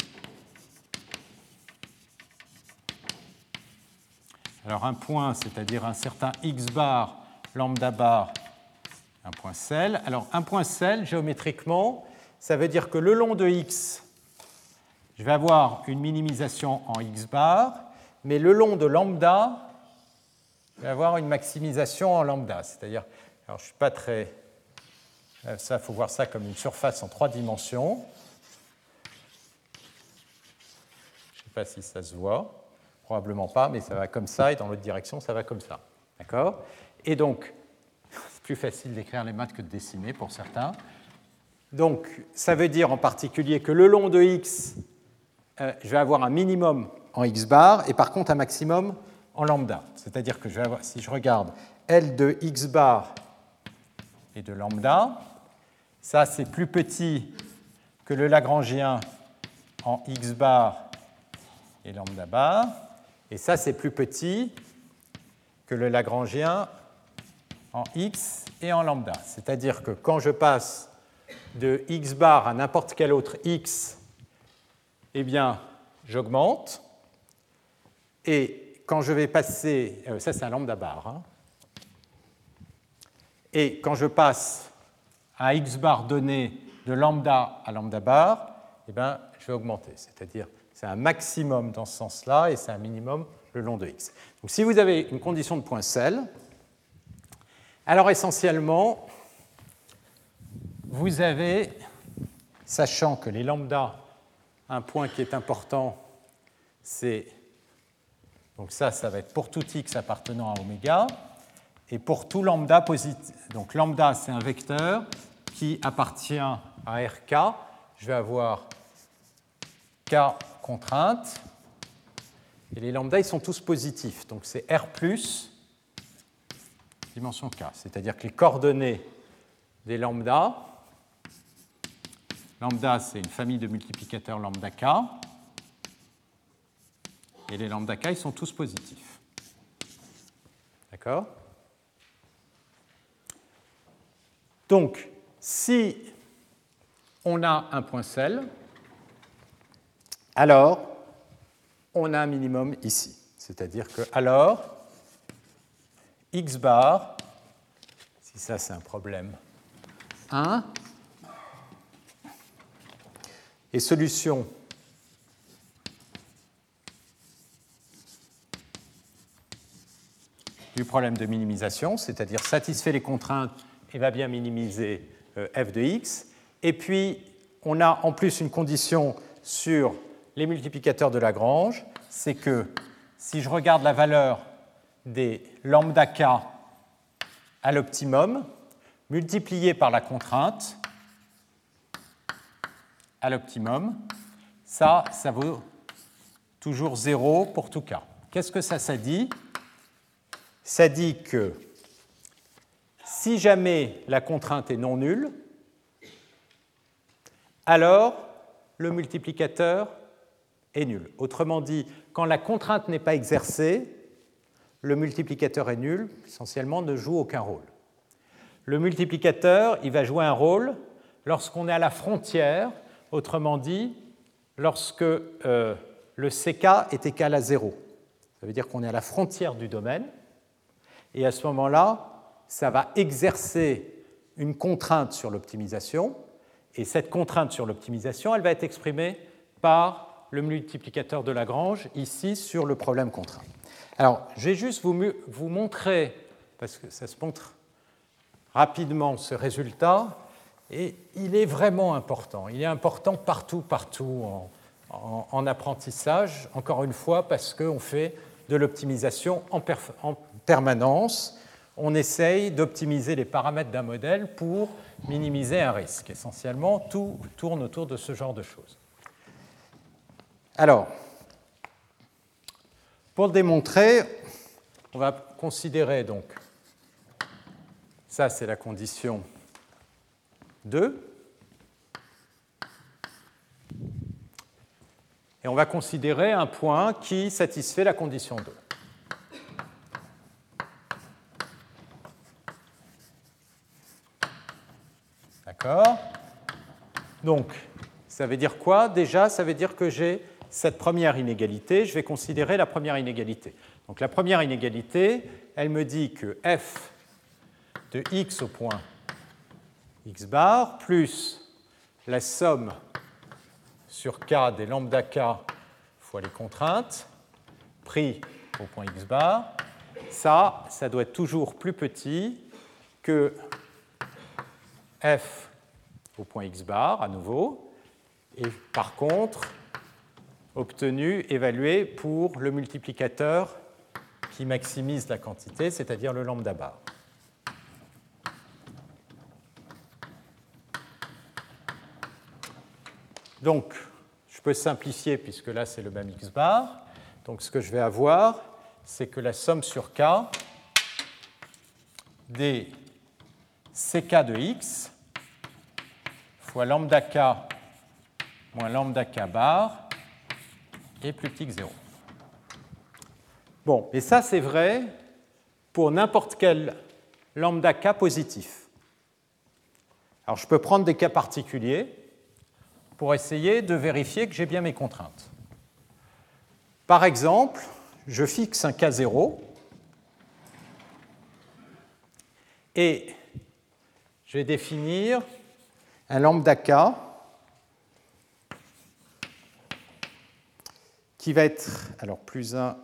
alors un point, c'est-à-dire un certain x bar, lambda bar, un point sel. Alors un point sel, géométriquement, ça veut dire que le long de x, je vais avoir une minimisation en x bar, mais le long de lambda, je vais avoir une maximisation en lambda. C'est-à-dire, alors je ne suis pas très... Ça, il faut voir ça comme une surface en trois dimensions. Je ne sais pas si ça se voit. Probablement pas, mais ça va comme ça, et dans l'autre direction, ça va comme ça. D'accord ? Et donc, c'est plus facile d'écrire les maths que de dessiner pour certains. Donc, ça veut dire en particulier que le long de x, euh, je vais avoir un minimum en x bar, et par contre un maximum en lambda. C'est-à-dire que je vais avoir, si je regarde L de x bar et de lambda, ça, c'est plus petit que le Lagrangien en x bar et lambda bar. Et ça, c'est plus petit que le Lagrangien en x et en lambda. C'est-à-dire que quand je passe de x bar à n'importe quel autre x, eh bien, j'augmente. Et quand je vais passer... Euh, ça, c'est un lambda bar. Hein. Et quand je passe à x bar donné de lambda à lambda bar, eh bien, je vais augmenter. C'est-à-dire, c'est un maximum dans ce sens-là et c'est un minimum le long de x. Donc, si vous avez une condition de point sel, alors essentiellement, vous avez, sachant que les lambda, un point qui est important, c'est, donc ça, ça va être pour tout x appartenant à oméga, et pour tout lambda positif. Donc lambda, c'est un vecteur qui appartient à Rk. Je vais avoir k contraintes. Et les lambda, ils sont tous positifs. Donc c'est R plus dimension k. C'est-à-dire que les coordonnées des lambda, lambda, c'est une famille de multiplicateurs lambda k. Et les lambda k, ils sont tous positifs. D'accord ? Donc, si on a un point sel, alors on a un minimum ici. C'est-à-dire que, alors, x bar, si ça c'est un problème un, et solution du problème de minimisation, c'est-à-dire satisfait les contraintes et va bien minimiser euh, f de x. Et puis, on a en plus une condition sur les multiplicateurs de Lagrange, c'est que si je regarde la valeur des lambda k à l'optimum, multiplié par la contrainte à l'optimum, ça, ça vaut toujours zéro pour tout k. Qu'est-ce que ça, ça dit ? Ça dit que si jamais la contrainte est non nulle, alors le multiplicateur est nul. Autrement dit, quand la contrainte n'est pas exercée, le multiplicateur est nul, essentiellement ne joue aucun rôle. Le multiplicateur, il va jouer un rôle lorsqu'on est à la frontière, autrement dit, lorsque euh, le ck est égal à zéro. Ça veut dire qu'on est à la frontière du domaine, et à ce moment-là, ça va exercer une contrainte sur l'optimisation, et cette contrainte sur l'optimisation, elle va être exprimée par le multiplicateur de Lagrange, ici, sur le problème contraint. Alors, je vais juste vous, vous montrer, parce que ça se montre rapidement, ce résultat, et il est vraiment important. Il est important partout, partout en, en, en apprentissage, encore une fois, parce qu'on fait de l'optimisation en, en permanence. On essaye d'optimiser les paramètres d'un modèle pour minimiser un risque. Essentiellement, tout tourne autour de ce genre de choses. Alors, pour le démontrer, on va considérer donc, ça c'est la condition deux, et on va considérer un point qui satisfait la condition deux. D'accord? Donc, ça veut dire quoi? Déjà, ça veut dire que j'ai cette première inégalité. Je vais considérer la première inégalité. Donc, la première inégalité, elle me dit que f de x au point x bar plus la somme sur k des lambda k fois les contraintes pris au point x bar, ça, ça doit être toujours plus petit que f au point x bar, à nouveau, et par contre, obtenu, évalué pour le multiplicateur qui maximise la quantité, c'est-à-dire le lambda bar. Donc, je peux simplifier, puisque là, c'est le même x bar. Donc, ce que je vais avoir, c'est que la somme sur k des ck de x fois lambda k moins lambda k bar est plus petit que zéro. Bon, et ça, c'est vrai pour n'importe quel lambda k positif. Alors, je peux prendre des cas particuliers pour essayer de vérifier que j'ai bien mes contraintes. Par exemple, je fixe un k zéro et je vais définir un lambda k qui va être, alors plus un,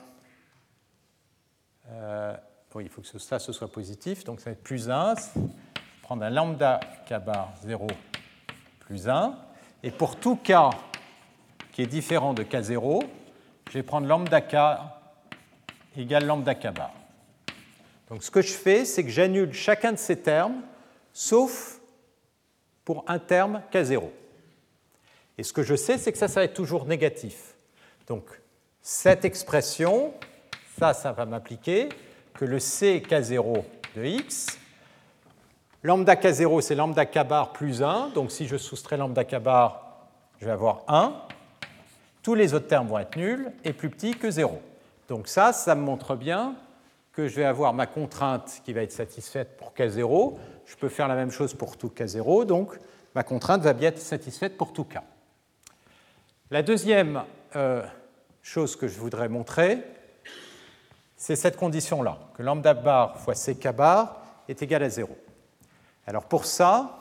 euh, oui, il faut que ça ce soit positif, donc ça va être plus un, prendre un lambda k bar zéro plus un, et pour tout k qui est différent de k zéro, je vais prendre lambda k égale lambda k bar. Donc ce que je fais, c'est que j'annule chacun de ces termes, sauf pour un terme k zéro. Et ce que je sais, c'est que ça, ça va être toujours négatif. Donc cette expression, ça, ça va m'appliquer que le c k zéro de x, lambda k zéro, c'est lambda k bar plus un, donc si je soustrais lambda k bar, je vais avoir un. Tous les autres termes vont être nuls et plus petits que zéro. Donc ça, ça me montre bien que je vais avoir ma contrainte qui va être satisfaite pour k zéro. Je peux faire la même chose pour tout k zéro, donc ma contrainte va bien être satisfaite pour tout k. La deuxième euh, chose que je voudrais montrer, c'est cette condition-là, que lambda bar fois ck bar est égal à zéro. Alors pour ça,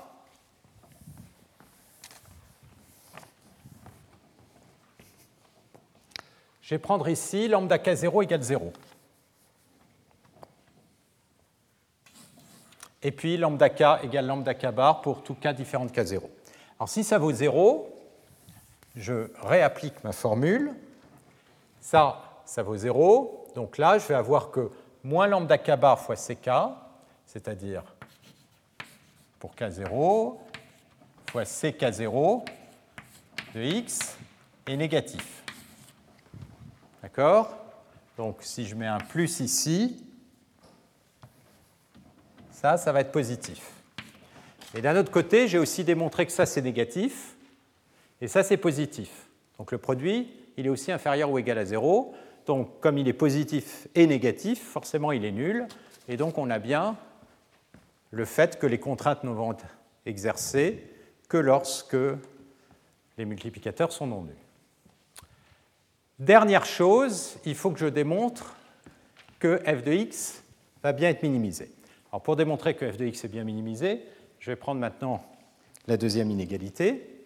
je vais prendre ici lambda k zéro égale zéro. Et puis lambda k égale lambda k bar pour tout k différent de k zéro. Alors si ça vaut zéro, je réapplique ma formule. Ça, ça vaut zéro. Donc là, je vais avoir que moins lambda k bar fois ck, c'est-à-dire pour k zéro, fois ck zéro de x est négatif. D'accord? Donc si je mets un plus ici, ça, ça va être positif. Et d'un autre côté, j'ai aussi démontré que ça, c'est négatif, et ça, c'est positif. Donc le produit, il est aussi inférieur ou égal à zéro. Donc comme il est positif et négatif, forcément, il est nul. Et donc on a bien le fait que les contraintes ne vont être exercées que lorsque les multiplicateurs sont non nuls. Dernière chose, il faut que je démontre que f de x va bien être minimisé. Alors pour démontrer que f de x est bien minimisé, je vais prendre maintenant la deuxième inégalité.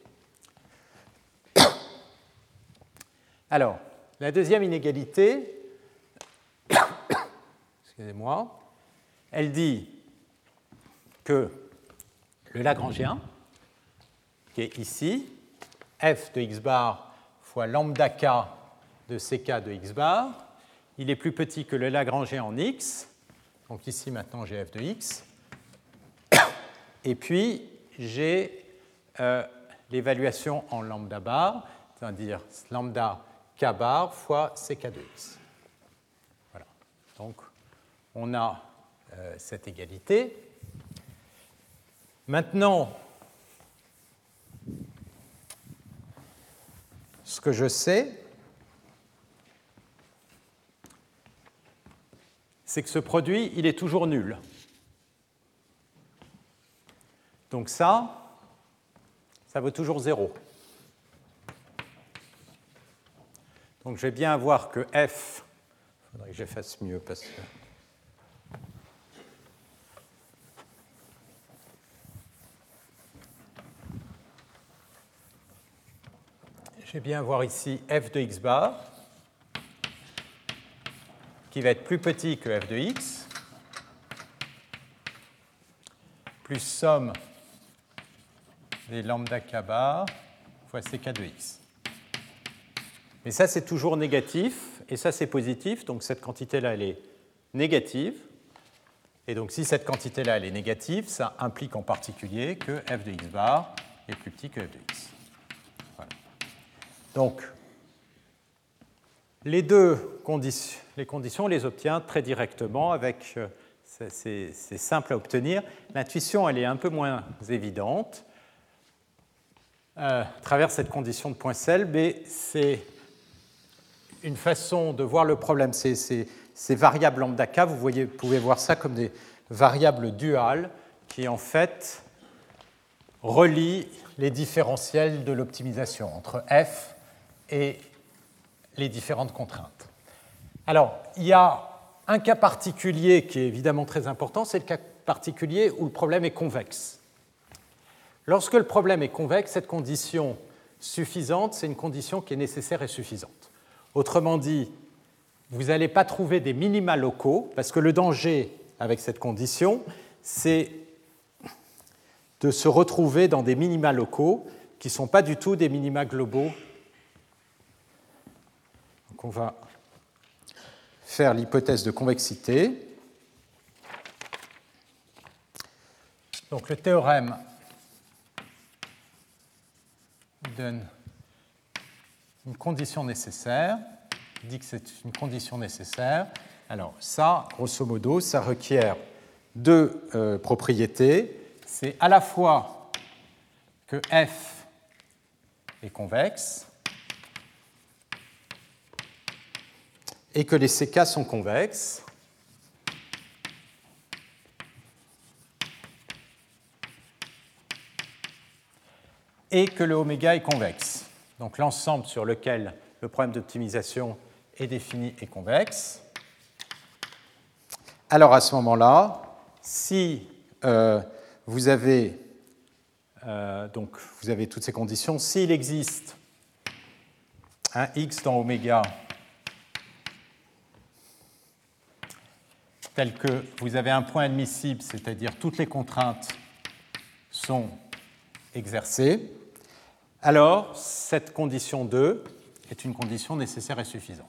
Alors, la deuxième inégalité, excusez-moi, elle dit que le Lagrangien, qui est ici, f de x bar fois lambda k de ck de x bar, il est plus petit que le Lagrangien en x, donc ici maintenant j'ai f de x, et puis j'ai euh, l'évaluation en lambda bar, c'est-à-dire lambda k bar fois ck de x. Voilà. Donc on a euh, cette égalité. Maintenant, ce que je sais, c'est que ce produit, il est toujours nul. Donc ça, ça vaut toujours zéro. Donc je vais bien avoir que f, il faudrait que je fasse mieux parce que... Je vais bien avoir ici f de x bar, qui va être plus petit que f de x, plus somme des lambda k bar fois ck de x. Mais ça, c'est toujours négatif, et ça, c'est positif, donc cette quantité-là, elle est négative. Et donc, si cette quantité-là, elle est négative, ça implique en particulier que f de x bar est plus petit que f de x. Voilà. Donc, les deux conditions, les conditions, on les obtient très directement avec... C'est simple à obtenir. L'intuition, elle est un peu moins évidente euh, à travers cette condition de Poincel, mais c'est une façon de voir le problème. Ces, ces, ces variables lambda k, vous voyez, pouvez voir ça comme des variables duales qui, en fait, relient les différentiels de l'optimisation entre f et les différentes contraintes. Alors, il y a un cas particulier qui est évidemment très important, c'est le cas particulier où le problème est convexe. Lorsque le problème est convexe, cette condition suffisante, c'est une condition qui est nécessaire et suffisante. Autrement dit, vous n'allez pas trouver des minima locaux, parce que le danger avec cette condition, c'est de se retrouver dans des minima locaux qui ne sont pas du tout des minima globaux. Donc on va faire l'hypothèse de convexité. Donc le théorème donne une condition nécessaire, dit que c'est une condition nécessaire. Alors ça, grosso modo, ça requiert deux euh, propriétés. C'est à la fois que f est convexe et que les ck sont convexes. Et que le oméga est convexe. Donc l'ensemble sur lequel le problème d'optimisation est défini est convexe. Alors à ce moment-là, si euh, vous avez euh, donc vous avez toutes ces conditions, s'il existe un x dans oméga tel que vous avez un point admissible, c'est-à-dire toutes les contraintes sont exercées, alors cette condition deux est une condition nécessaire et suffisante.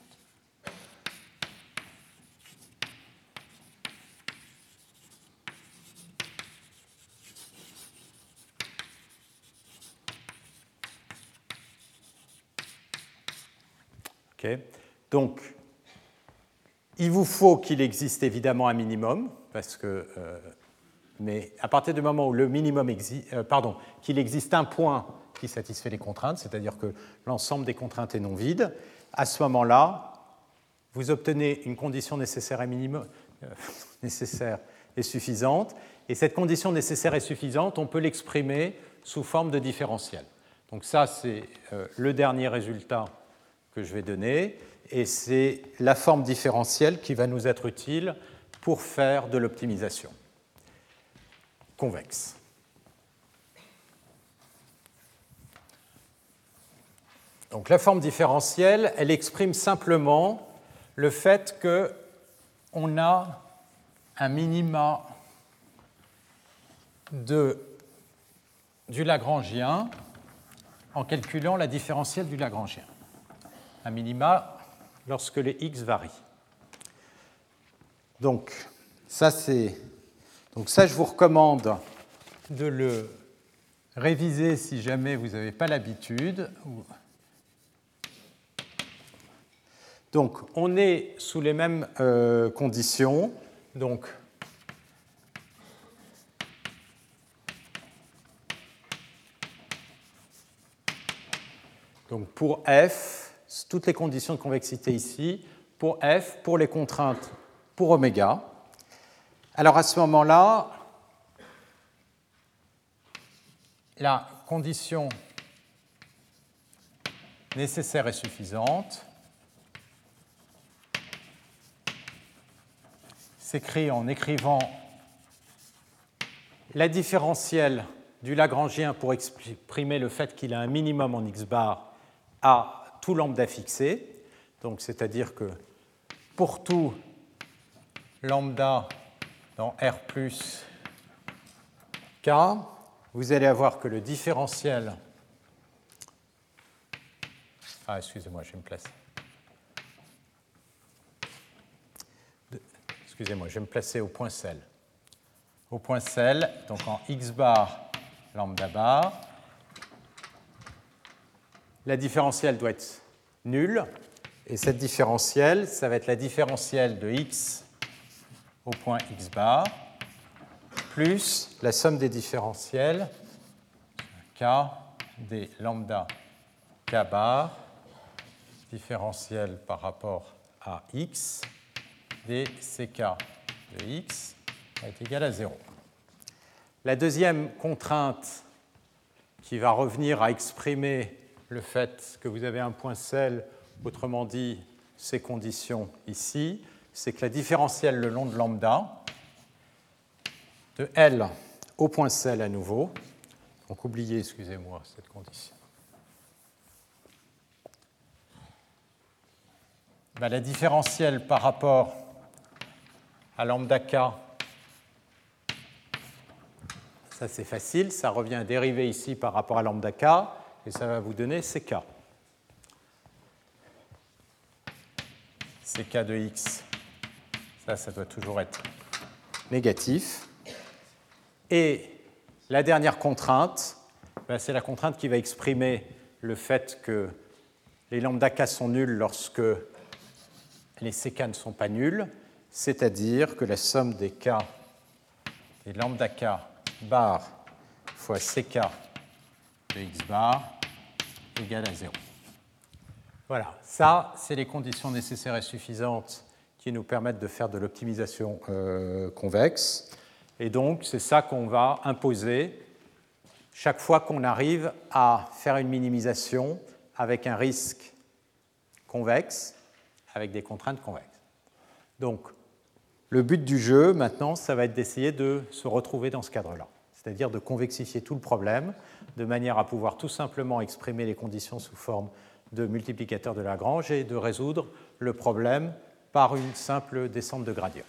Okay. Donc, il vous faut qu'il existe évidemment un minimum, parce que, euh, mais à partir du moment où le minimum existe, euh, pardon, qu'il existe un point qui satisfait les contraintes, c'est-à-dire que l'ensemble des contraintes est non vide, à ce moment-là, vous obtenez une condition nécessaire et minimum, euh, nécessaire et suffisante, et cette condition nécessaire et suffisante, on peut l'exprimer sous forme de différentiel. Donc ça, c'est euh, le dernier résultat que je vais donner, et c'est la forme différentielle qui va nous être utile pour faire de l'optimisation convexe. Donc la forme différentielle, elle exprime simplement le fait que on a un minima de, du Lagrangien en calculant la différentielle du Lagrangien. Un minima lorsque les x varient. Donc, ça, c'est, donc ça, je vous recommande de le réviser si jamais vous n'avez pas l'habitude. Donc, on est sous les mêmes euh, conditions. Donc, donc, pour F, toutes les conditions de convexité ici, pour F, pour les contraintes pour oméga. Alors, à ce moment-là, la condition nécessaire et suffisante s'écrit en écrivant la différentielle du Lagrangien pour exprimer le fait qu'il a un minimum en x bar à tout lambda fixé. Donc, c'est-à-dire que pour tout lambda dans R plus K, vous allez avoir que le différentiel... Ah, excusez-moi, je vais me placer. Excusez-moi, je vais me placer au point cell. Au point cell, donc en x bar lambda bar, la différentielle doit être nulle, et cette différentielle, ça va être la différentielle de x au point x bar, plus la somme des différentiels k des lambda k bar, différentiel par rapport à x, des ck de x est égal à zéro. La deuxième contrainte qui va revenir à exprimer le fait que vous avez un point cell, autrement dit ces conditions ici, c'est que la différentielle le long de lambda, de L au point cell à nouveau, donc oubliez, excusez-moi, cette condition. Ben, la différentielle par rapport à lambda k, ça c'est facile, ça revient à dériver ici par rapport à lambda k, et ça va vous donner ck. Ck de x, ça, ça doit toujours être négatif. Et la dernière contrainte, ben, c'est la contrainte qui va exprimer le fait que les lambda k sont nuls lorsque les ck ne sont pas nuls, c'est-à-dire que la somme des k des lambda k bar fois ck de x bar égale à zéro. Voilà, ça, c'est les conditions nécessaires et suffisantes qui nous permettent de faire de l'optimisation euh, convexe. Et donc, c'est ça qu'on va imposer chaque fois qu'on arrive à faire une minimisation avec un risque convexe, avec des contraintes convexes. Donc, le but du jeu, maintenant, ça va être d'essayer de se retrouver dans ce cadre-là, c'est-à-dire de convexifier tout le problème de manière à pouvoir tout simplement exprimer les conditions sous forme de multiplicateur de Lagrange et de résoudre le problème par une simple descente de gradient.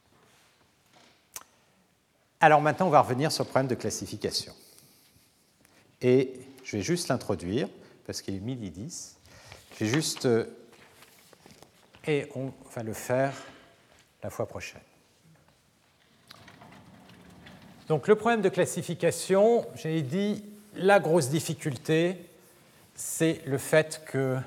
Alors maintenant, on va revenir sur le problème de classification. Et je vais juste l'introduire, parce qu'il est midi dix. Je vais juste... Et on va le faire la fois prochaine. Donc le problème de classification, j'ai dit, la grosse difficulté, c'est le fait que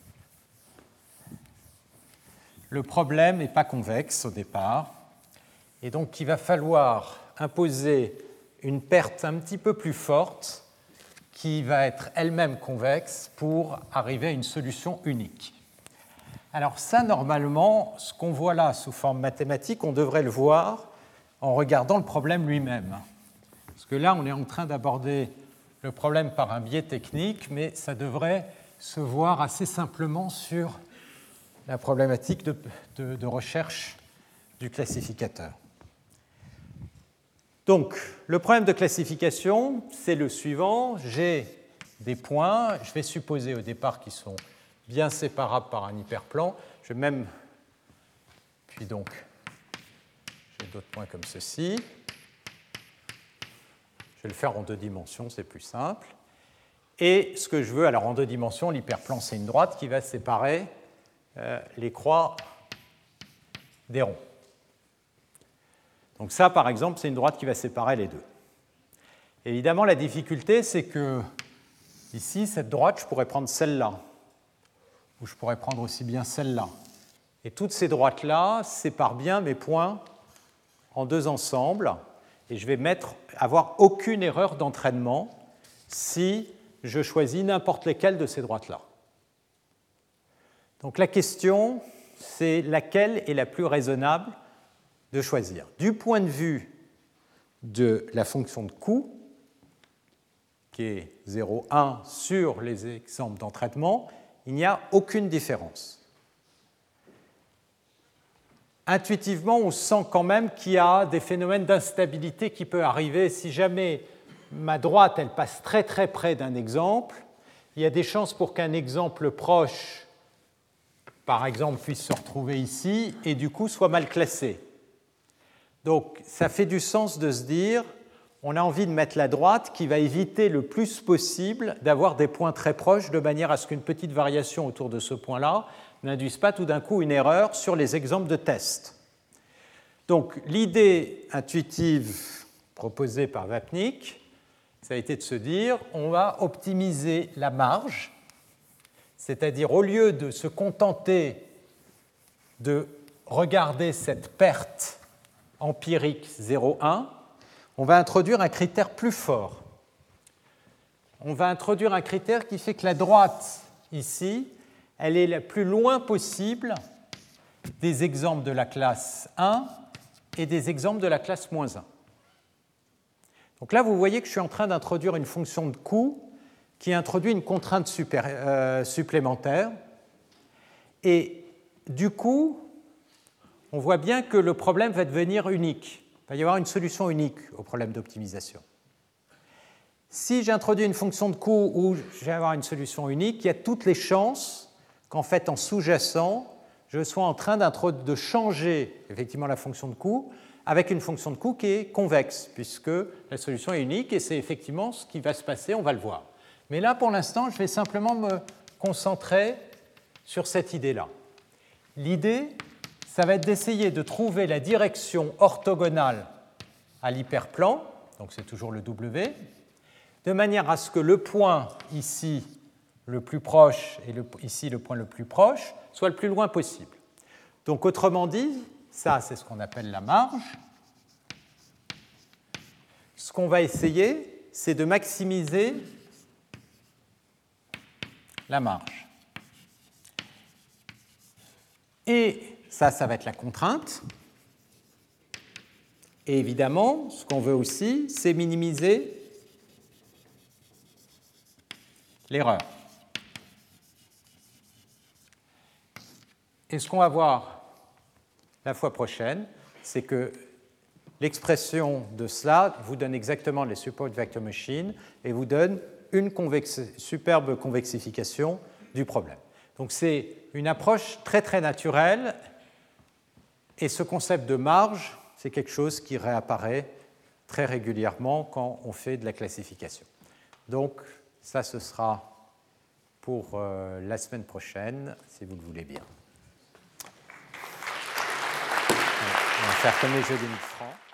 le problème n'est pas convexe au départ, et donc il va falloir imposer une perte un petit peu plus forte qui va être elle-même convexe pour arriver à une solution unique. Alors ça, normalement, ce qu'on voit là sous forme mathématique, on devrait le voir en regardant le problème lui-même. Parce que là, on est en train d'aborder le problème par un biais technique, mais ça devrait se voir assez simplement sur la problématique de, de, de recherche du classificateur. Donc, le problème de classification, c'est le suivant. J'ai des points, je vais supposer au départ qu'ils sont bien séparables par un hyperplan. Je vais même, puis donc, mettre d'autres points comme ceci. Je vais le faire en deux dimensions, c'est plus simple. Et ce que je veux, alors en deux dimensions, l'hyperplan, c'est une droite qui va séparer euh, les croix des ronds. Donc ça, par exemple, c'est une droite qui va séparer les deux. Évidemment, la difficulté, c'est que ici, cette droite, je pourrais prendre celle-là, ou je pourrais prendre aussi bien celle-là. Et toutes ces droites-là séparent bien mes points en deux ensembles, et je vais mettre, avoir aucune erreur d'entraînement si je choisis n'importe lesquelles de ces droites-là. Donc la question, c'est laquelle est la plus raisonnable de choisir. Du point de vue de la fonction de coût, qui est zéro virgule un sur les exemples d'entraînement, il n'y a aucune différence. Intuitivement, on sent quand même qu'il y a des phénomènes d'instabilité qui peuvent arriver. Si jamais ma droite elle passe très très près d'un exemple, il y a des chances pour qu'un exemple proche, par exemple, puisse se retrouver ici et du coup soit mal classé. Donc ça fait du sens de se dire, on a envie de mettre la droite qui va éviter le plus possible d'avoir des points très proches de manière à ce qu'une petite variation autour de ce point-là n'induise pas tout d'un coup une erreur sur les exemples de test. Donc l'idée intuitive proposée par Vapnik, ça a été de se dire on va optimiser la marge, c'est-à-dire au lieu de se contenter de regarder cette perte empirique zéro virgule un, on va introduire un critère plus fort. On va introduire un critère qui fait que la droite, ici, elle est le plus loin possible des exemples de la classe un et des exemples de la classe moins un. Donc là, vous voyez que je suis en train d'introduire une fonction de coût qui introduit une contrainte super, euh, supplémentaire. Et du coup, on voit bien que le problème va devenir unique. Il va y avoir une solution unique au problème d'optimisation. Si j'introduis une fonction de coût où je vais avoir une solution unique, il y a toutes les chances qu'en fait, en sous-jacent, je sois en train de changer effectivement la fonction de coût avec une fonction de coût qui est convexe, puisque la solution est unique et c'est effectivement ce qui va se passer, on va le voir. Mais là, pour l'instant, je vais simplement me concentrer sur cette idée-là. L'idée, ça va être d'essayer de trouver la direction orthogonale à l'hyperplan, donc c'est toujours le W, de manière à ce que le point ici, le plus proche, et le, ici le point le plus proche, soit le plus loin possible. Donc autrement dit, ça c'est ce qu'on appelle la marge. Ce qu'on va essayer, c'est de maximiser la marge. Et ça, ça va être la contrainte. Et évidemment, ce qu'on veut aussi, c'est minimiser l'erreur. Et ce qu'on va voir la fois prochaine, c'est que l'expression de cela vous donne exactement les support vector machine et vous donne une convex- superbe convexification du problème. Donc c'est une approche très très naturelle et ce concept de marge, c'est quelque chose qui réapparaît très régulièrement quand on fait de la classification. Donc ça, ce sera pour euh, la semaine prochaine, si vous le voulez bien. On va faire comme les jeux des mille francs.